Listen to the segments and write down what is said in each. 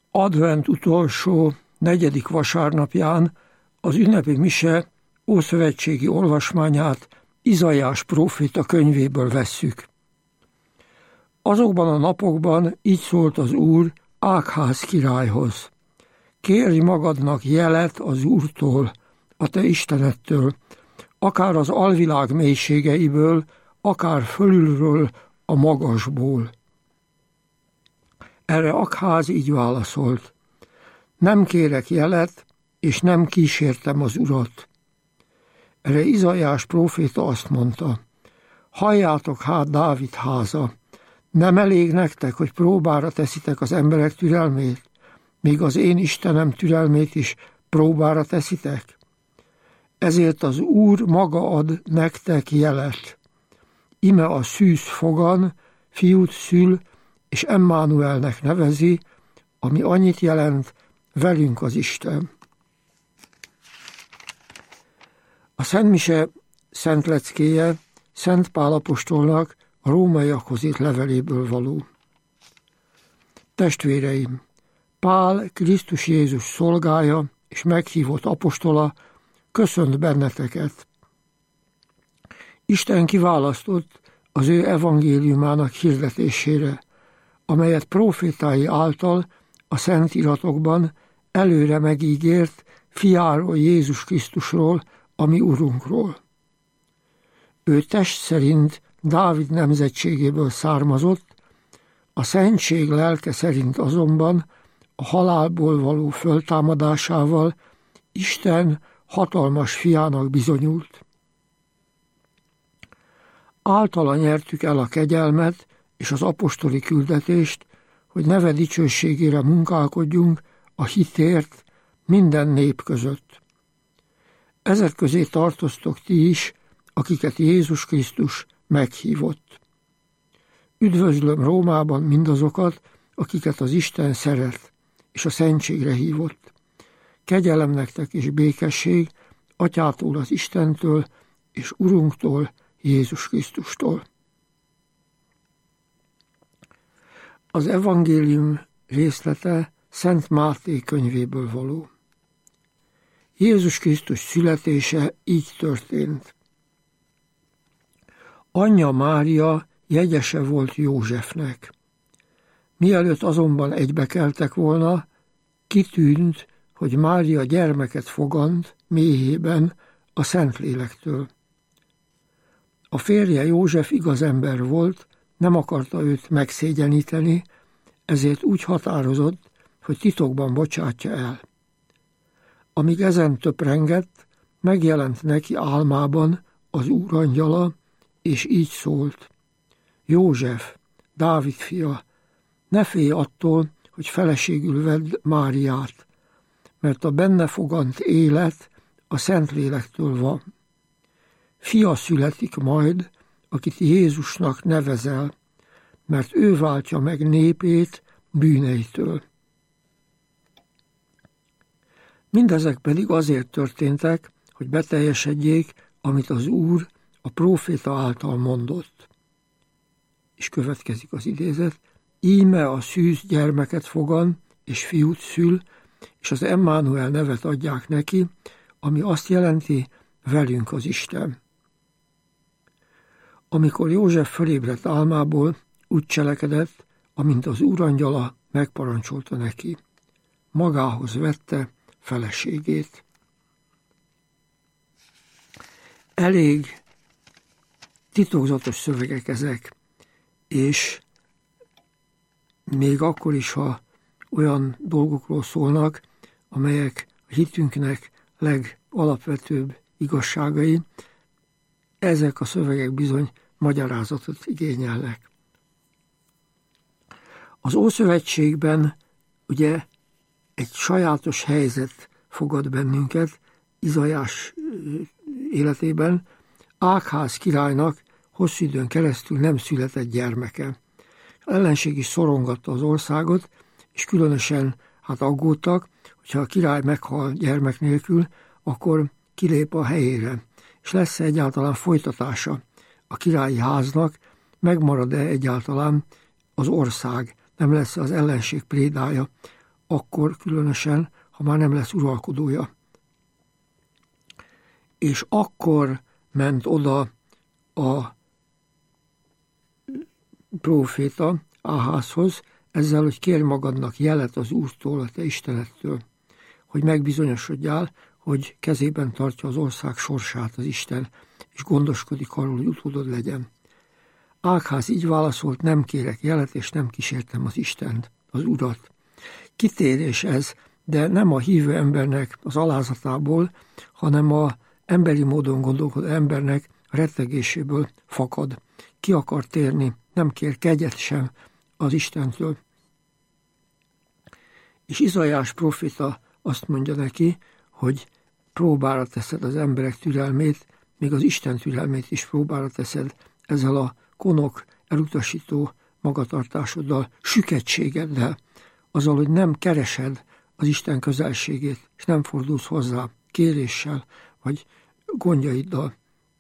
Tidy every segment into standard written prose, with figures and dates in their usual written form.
Advent utolsó, 4. vasárnapján az ünnepi mise ószövetségi olvasmányát Izaiás próféta könyvéből vesszük. Azokban a napokban így szólt az Úr Ákház királyhoz: kérj magadnak jelet az Úrtól, a te Istenedtől, akár az alvilág mélységeiből, akár fölülről, a magasból. Erre Ákház így válaszolt: nem kérek jelet, és nem kísértem az Urat. Erre Izaiás próféta azt mondta: halljátok hát, Dávid háza, nem elég nektek, hogy próbára teszitek az emberek türelmét, még az én Istenem türelmét is próbára teszitek? Ezért az Úr maga ad nektek jelet. Ime a szűz fogan, fiút szül, és Emmanuelnek nevezi, ami annyit jelent: velünk az Isten. A szentmise szent leckéje Szent Pál apostolnak a rómaiakhoz írt leveléből való. Testvéreim, Pál, Krisztus Jézus szolgája és meghívott apostola köszönt benneteket. Isten kiválasztott az ő evangéliumának hirdetésére, amelyet prófétái által a szent iratokban előre megígért fiáról, Jézus Krisztusról, a mi Urunkról. Ő test szerint Dávid nemzetségéből származott, a szentség lelke szerint azonban a halálból való föltámadásával Isten hatalmas fiának bizonyult. Általa nyertük el a kegyelmet és az apostoli küldetést, hogy neve dicsőségére munkálkodjunk a hitért minden nép között. Ezek közé tartoztok ti is, akiket Jézus Krisztus meghívott. Üdvözlöm Rómában mindazokat, akiket az Isten szeret, és a szentségre hívott. Kegyelem nektek és békesség Atyától, az Istentől, és Urunktól, Jézus Krisztustól. Az evangélium részlete Szent Máté könyvéből való. Jézus Krisztus születése így történt. Anyja Mária jegyese volt Józsefnek. Mielőtt azonban egybekeltek volna, kitűnt, hogy Mária gyermeket fogant méhében a Szentlélektől. A férje József igaz ember volt, nem akarta őt megszégyeníteni, ezért úgy határozott, hogy titokban bocsátja el. Amíg ezen töprengett, megjelent neki álmában az Úr angyala, és így szólt: József, Dávid fia, ne félj attól, hogy feleségül vedd Máriát, mert a benne fogant élet a Szentlélektől van. Fia születik majd, akit Jézusnak nevezel, mert ő váltja meg népét bűneitől. Mindezek pedig azért történtek, hogy beteljesedjék, amit az Úr a próféta által mondott. És következik az idézet: íme a szűz gyermeket fogan, és fiút szül, és az Emmanuel nevet adják neki, ami azt jelenti: velünk az Isten. Amikor József fölébredt álmából, úgy cselekedett, amint az Úr angyala megparancsolta neki. Magához vette feleségét. Elég titokzatos szövegek ezek, és még akkor is, ha olyan dolgokról szólnak, amelyek a hitünknek legalapvetőbb igazságai, ezek a szövegek bizony magyarázatot igényelnek. Az Ószövetségben ugye egy sajátos helyzet fogad bennünket Izaiás életében. Ákház királynak hosszú időn keresztül nem született gyermeke. Az ellenség is szorongatta az országot, és különösen aggódtak, hogyha a király meghal gyermek nélkül, akkor kilép a helyére, és lesz egyáltalán folytatása a királyi háznak, megmarad-e egyáltalán az ország, nem lesz az ellenség prédája akkor különösen, ha már nem lesz uralkodója. És akkor ment oda a próféta Áházhoz, ezzel, hogy kérj magadnak jelet az Úrtól, a te Istenettől, hogy megbizonyosodjál, hogy kezében tartja az ország sorsát az Isten, és gondoskodik arról, hogy utódod legyen. Ákház így válaszolt, nem kérek jelet, és nem kísértem az Istent, az Urat. Kitérés ez, de nem a hívő embernek az alázatából, hanem a emberi módon gondolkodó embernek a rettegéséből fakad. Ki akar térni, nem kér kegyet sem az Istentől. És Izaiás próféta azt mondja neki, hogy próbára teszed az emberek türelmét, még az Isten türelmét is próbára teszed ezzel a konok, elutasító magatartásoddal, süketségeddel, azzal, hogy nem keresed az Isten közelségét, és nem fordulsz hozzá kéréssel, vagy gondjaiddal.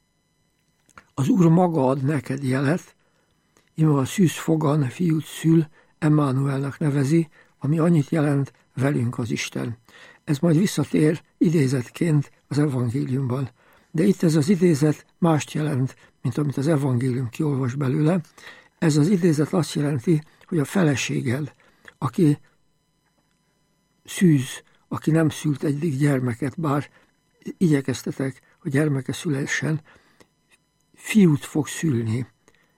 Az Úr maga ad neked jelet, íme a szűz fogan fiút szül, Emmanuelnek nevezi, ami annyit jelent, velünk az Isten. Ez majd visszatér idézetként az evangéliumban. De itt ez az idézet mást jelent, mint amit az evangélium kiolvas belőle. Ez az idézet azt jelenti, hogy a feleséged, aki szűz, aki nem szült eddig gyermeket, bár igyekeztetek, hogy gyermeke szülessen, fiút fog szülni.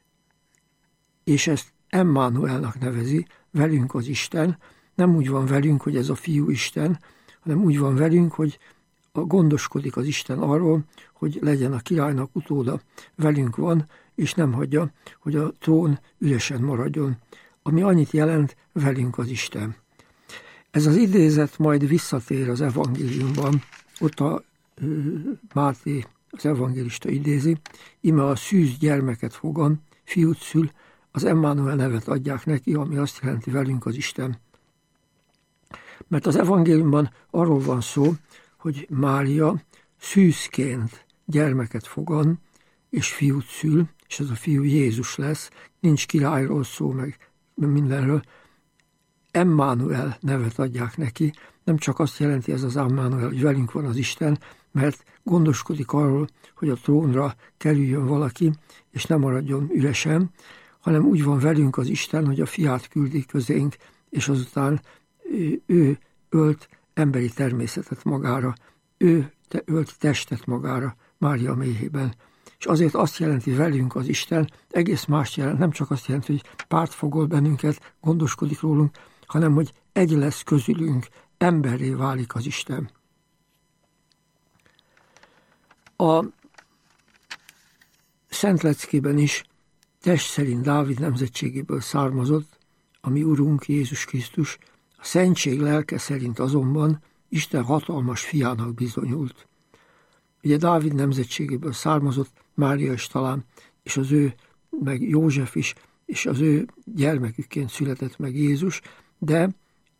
És ezt Emmanuelnak nevezi, velünk az Isten. Nem úgy van velünk, hogy ez a fiú Isten, hanem úgy van velünk, hogy gondoskodik az Isten arról, hogy legyen a királynak utóda. Velünk van, és nem hagyja, hogy a trón üresen maradjon. Ami annyit jelent, velünk az Isten. Ez az idézet majd visszatér az evangéliumban, ott a Máté, az evangélista idézi, íme a szűz gyermeket fogan, fiút szül, az Emmanuel nevet adják neki, ami azt jelenti, velünk az Isten. Mert az evangéliumban arról van szó, hogy Mária szűzként gyermeket fogan, és fiút szül, és ez a fiú Jézus lesz, nincs királyról szó, meg mindenről. Emmanuel nevet adják neki, nem csak azt jelenti ez az Emmanuel, hogy velünk van az Isten, mert gondoskodik arról, hogy a trónra kerüljön valaki, és nem maradjon üresen, hanem úgy van velünk az Isten, hogy a fiát küldi közénk, és azután ő ölt emberi természetet magára, ő ölt testet magára Mária méhében. És azért azt jelenti velünk az Isten, egész más jelent, nem csak azt jelenti, hogy pártfogol bennünket, gondoskodik rólunk, hanem hogy egy lesz közülünk, emberré válik az Isten. A Szent Leckében is test szerint Dávid nemzetségéből származott, a mi Urunk Jézus Krisztus, a szentség lelke szerint azonban Isten hatalmas fiának bizonyult. Ugye Dávid nemzetségéből származott, Mária is talán, és az ő, meg József is, és az ő gyermekükként született meg Jézus, de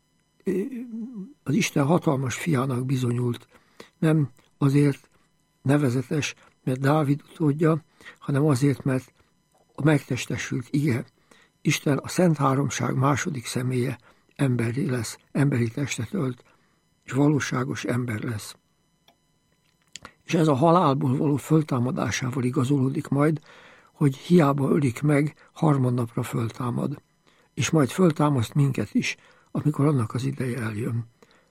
az Isten hatalmas fiának bizonyult. Nem azért nevezetes, mert Dávid utódja, hanem azért, mert a megtestesült ige, Isten a Szent Háromság második személye emberré lesz, emberi testet ölt, és valóságos ember lesz. És ez a halálból való föltámadásával igazolódik majd, hogy hiába ölik meg, harmadnapra föltámad. És majd föltámaszt minket is, amikor annak az ideje eljön.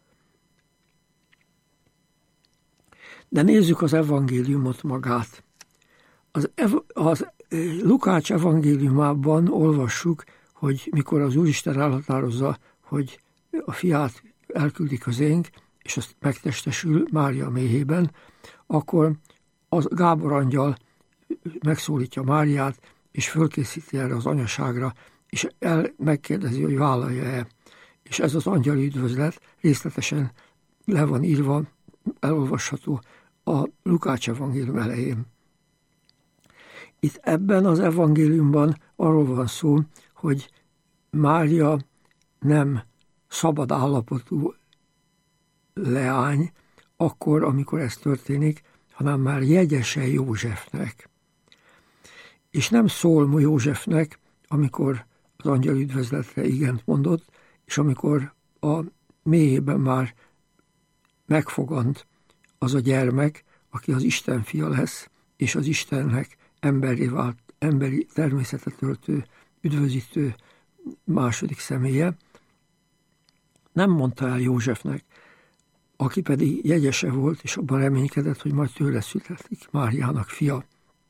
De nézzük az evangéliumot magát. Az Lukács evangéliumában olvassuk, hogy mikor az Úristen elhatározza, hogy a fiát elküldi közénk, és azt megtestesül Mária méhében, akkor az Gábor angyal megszólítja Máriát, és fölkészíti erre az anyaságra, és megkérdezi, hogy vállalja-e. És ez az angyali üdvözlet részletesen le van írva, elolvasható a Lukács evangélium elején. Itt ebben az evangéliumban arról van szó, hogy Mária nem szabad állapotú leány, akkor, amikor ez történik, hanem már jegyese Józsefnek. És nem szól Józsefnek, amikor az angyal üdvözletre igent mondott, és amikor a mélyében már megfogant az a gyermek, aki az Isten fia lesz, és az Istennek emberré vált, emberi természetet öltő, üdvözítő második személye. Nem mondta el Józsefnek, aki pedig jegyese volt, és abban reménykedett, hogy majd tőle születik Máriának fia.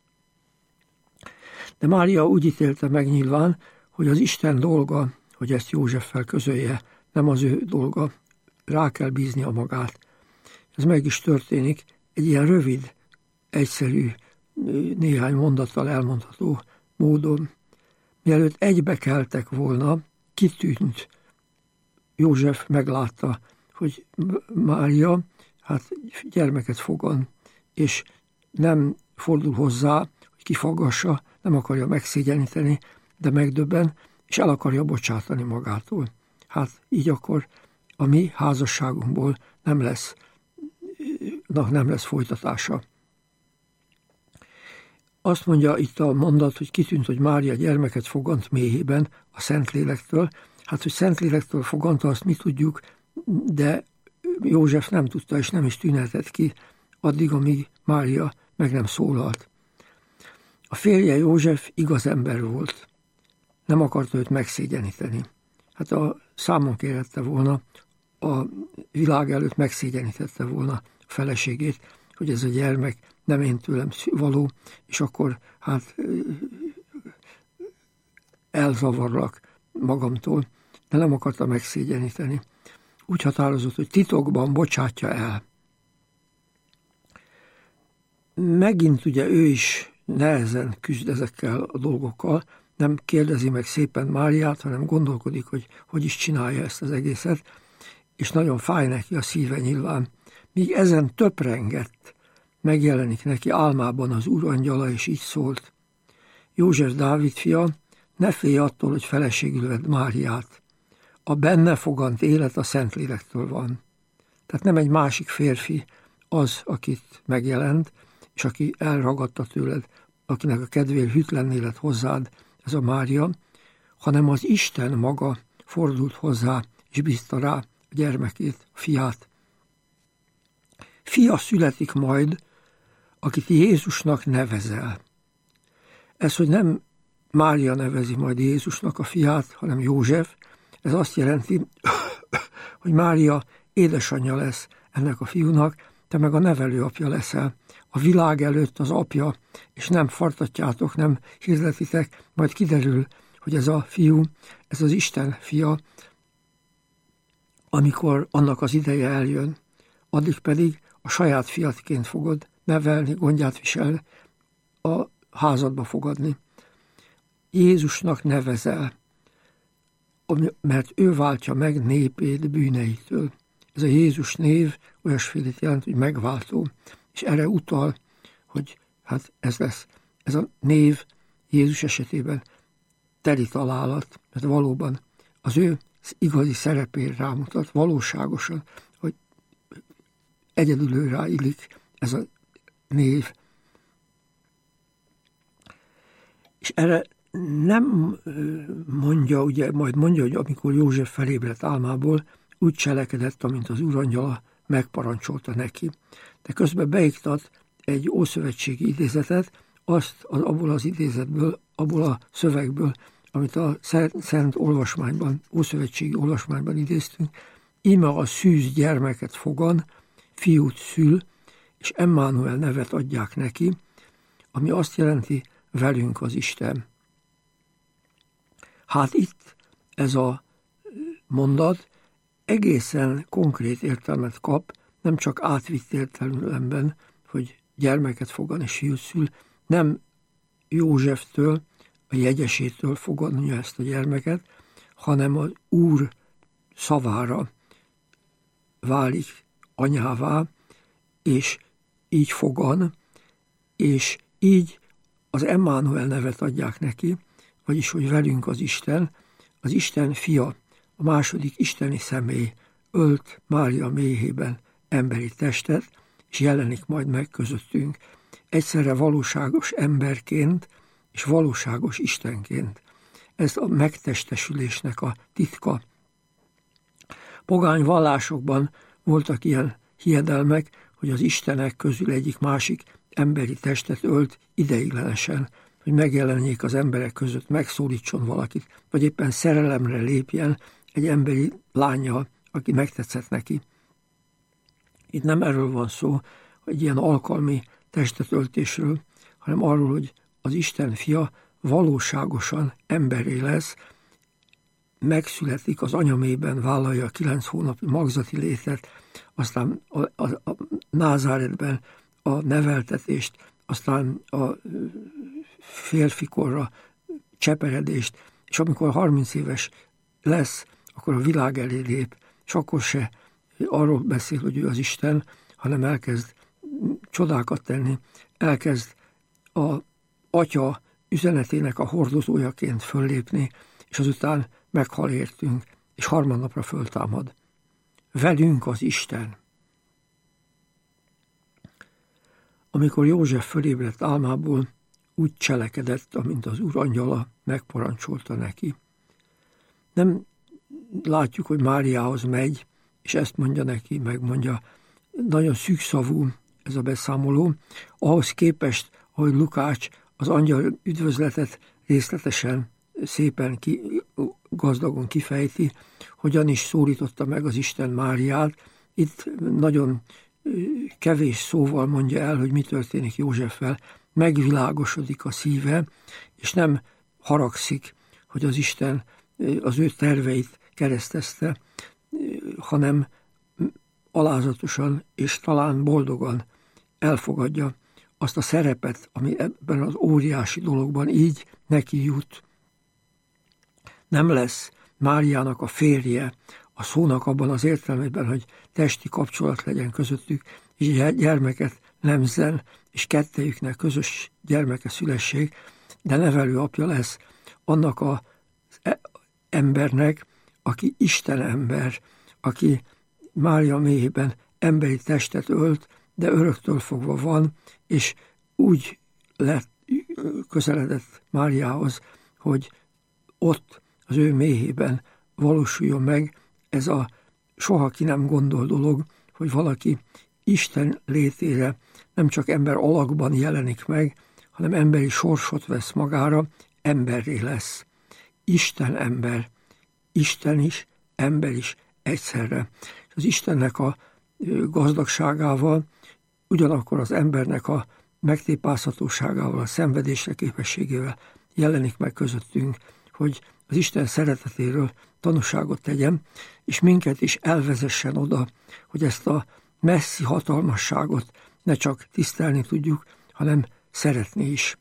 De Mária úgy ítélte meg nyilván, hogy az Isten dolga, hogy ezt Józseffel közölje, nem az ő dolga, rá kell bíznia magát. Ez meg is történik egy ilyen rövid, egyszerű, néhány mondattal elmondható módon. Mielőtt egybekeltek volna, kitűnt. József meglátta, hogy Mária gyermeket fogan, és nem fordul hozzá, hogy kifagassa, nem akarja megszégyeníteni, de megdöbben, és el akarja bocsátani magától. Így akkor a mi házasságunkból nem lesz folytatása. Azt mondja itt a mondat, hogy kitűnt, hogy Mária gyermeket fogant méhében a Szentlélektől. Hogy Szentlélektől foganta, azt mi tudjuk, de József nem tudta, és nem is tűnhetett ki addig, amíg Mária meg nem szólalt. A férje József igaz ember volt. Nem akarta őt megszégyeníteni. A számon kérhette volna, a világ előtt megszégyenítette volna a feleségét, hogy ez a gyermek nem én tőlem való, és akkor elzavarlak magamtól, de nem akarta megszégyeníteni. Úgy határozott, hogy titokban bocsátja el. Megint ugye ő is nehezen küzd ezekkel a dolgokkal, nem kérdezi meg szépen Máriát, hanem gondolkodik, hogy is csinálja ezt az egészet, és nagyon fáj neki a szíve nyilván. Míg ezen töprengett, megjelenik neki álmában az Úr angyala, és így szólt: József, Dávid fia, ne félj attól, hogy feleségül vedd Máriát. A benne fogant élet a Szentlélektől van. Tehát nem egy másik férfi az, akit megjelent, és aki elragadta tőled, akinek a kedvéért hűtlenné lett hozzád, ez a Mária, hanem az Isten maga fordult hozzá, és bízta rá a gyermekét, a fiát. Fia születik majd, akit Jézusnak nevezel. Ez, hogy nem Mária nevezi majd Jézusnak a fiát, hanem József, ez azt jelenti, hogy Mária édesanyja lesz ennek a fiúnak, te meg a nevelőapja leszel. A világ előtt az apja, és nem fartatjátok, nem hirdetitek, majd kiderül, hogy ez a fiú, ez az Isten fia, amikor annak az ideje eljön, addig pedig a saját fiatként fogod nevelni, gondját viselni, a házadba fogadni. Jézusnak nevezel, mert ő váltja meg népét bűneitől. Ez a Jézus név olyasfélét jelent, hogy megváltó, és erre utal, hogy ez lesz. Ez a név Jézus esetében teli találat, mert valóban az ő igazi szerepére rámutat, valóságosan, hogy egyedül ő ráillik ez a név. És erre nem mondja, ugye majd mondja, hogy amikor József felébredt álmából, úgy cselekedett, amint az úrangyala megparancsolta neki. De közben beiktat egy ószövetségi idézetet, azt abból az idézetből, abból a szövegből, amit a Szent Olvasmányban, ószövetségi olvasmányban idéztünk, íme a szűz gyermeket fogan, fiút szül, és Emmanuel nevet adják neki, ami azt jelenti, velünk az Isten. Itt ez a mondat egészen konkrét értelmet kap, nem csak átvitt értelemben, hogy gyermeket fogan és fiút szül, nem Józseftől, a jegyesétől fogadnia ezt a gyermeket, hanem az Úr szavára válik anyává, és így fogan, és így az Emmanuel nevet adják neki, vagyis, hogy velünk az Isten fia, a második isteni személy ölt Mária méhében emberi testet, és jelenik majd meg közöttünk, egyszerre valóságos emberként és valóságos Istenként. Ez a megtestesülésnek a titka. Pogány vallásokban voltak ilyen hiedelmek, hogy az istenek közül egyik másik emberi testet ölt ideiglenesen, hogy megjelenjék az emberek között, megszólítson valakit, vagy éppen szerelemre lépjen egy emberi lánnyal, aki megtetszett neki. Itt nem erről van szó, hogy ilyen alkalmi testetöltésről, hanem arról, hogy az Isten fia valóságosan emberré lesz, megszületik, az anyamében vállalja a 9 hónapi magzati létet, aztán a Názáretben a neveltetést, aztán a férfikorra cseperedést, és amikor 30 éves lesz, akkor a világ elé lép, és akkor se arról beszél, hogy ő az Isten, hanem elkezd csodákat tenni, elkezd a Atya üzenetének a hordozójaként föllépni, és azután meghal értünk, és harmadnapra föltámad. Velünk az Isten. Amikor József fölébredt álmából, úgy cselekedett, amint az Úr angyala megparancsolta neki. Nem látjuk, hogy Máriához megy, és ezt mondja neki, megmondja. Nagyon szűkszavú ez a beszámoló. Ahhoz képest, ahogy Lukács az angyal üdvözletet részletesen, szépen gazdagon kifejti, hogyan is szólította meg az Isten Máriát. Itt nagyon kevés szóval mondja el, hogy mi történik Józseffel. Megvilágosodik a szíve, és nem haragszik, hogy az Isten az ő terveit keresztezte, hanem alázatosan és talán boldogan elfogadja azt a szerepet, ami ebben az óriási dologban így neki jut. Nem lesz Máriának a férje, a szónak abban az értelmében, hogy testi kapcsolat legyen közöttük, és gyermeket nemzzen, és kettejüknek közös gyermeke szülessék, de nevelő apja lesz annak az embernek, aki Isten ember, aki Mária méhében emberi testet ölt, de öröktől fogva van, és úgy közeledett Máriához, hogy ott az ő méhében valósuljon meg ez a soha ki nem gondol dolog, hogy valaki Isten létére nem csak ember alakban jelenik meg, hanem emberi sorsot vesz magára, emberré lesz. Isten ember, Isten is, ember is egyszerre. Az Istennek a gazdagságával, ugyanakkor az embernek a megtépázhatóságával, a szenvedésre képességével jelenik meg közöttünk, hogy az Isten szeretetéről tanúságot tegyen, és minket is elvezessen oda, hogy ezt a messzi hatalmasságot ne csak tisztelni tudjuk, hanem szeretni is.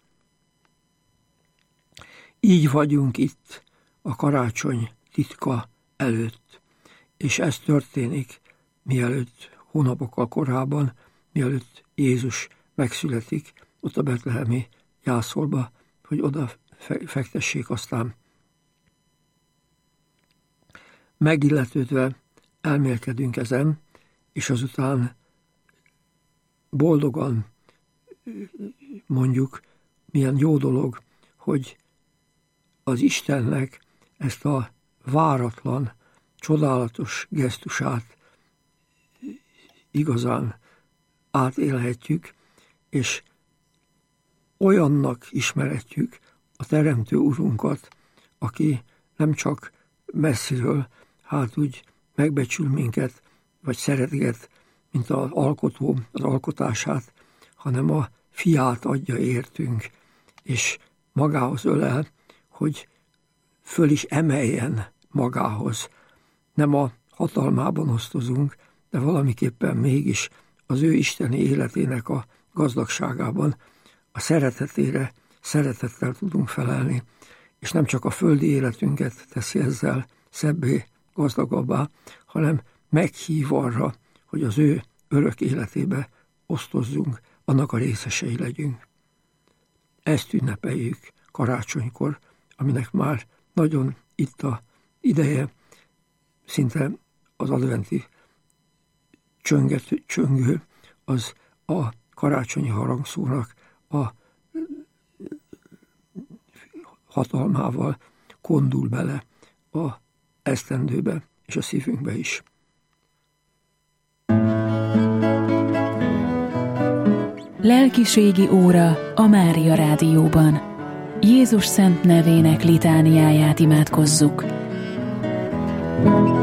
Így vagyunk itt a karácsony titka előtt, és ez történik mielőtt hónapokkal korábban, mielőtt Jézus megszületik ott a betlehemi jászolba, hogy oda fektessék, aztán megilletődve elmélkedünk ezen, és azután boldogan mondjuk, milyen jó dolog, hogy az Istennek ezt a váratlan, csodálatos gesztusát igazán átélhetjük, és olyannak ismerhetjük a Teremtő Urunkat, aki nem csak messziről, hát úgy megbecsül minket, vagy szeretget, mint az alkotó az alkotását, hanem a fiát adja értünk, és magához ölel, hogy föl is emeljen magához. Nem a hatalmában osztozunk, de valamiképpen mégis az ő isteni életének a gazdagságában a szeretetére szeretettel tudunk felelni, és nem csak a földi életünket teszi ezzel szebbé, gazdagabbá, hanem meghív arra, hogy az ő örök életébe osztozzunk, annak a részesei legyünk. Ezt ünnepeljük karácsonykor, aminek már nagyon itt a ideje, szinte az adventi csöngő, az a karácsonyi harangszónak a hatalmával kondul bele a esztendőbe és a szívünkbe is. Lelkiségi óra a Mária Rádióban. Jézus szent nevének litániáját imádkozzuk.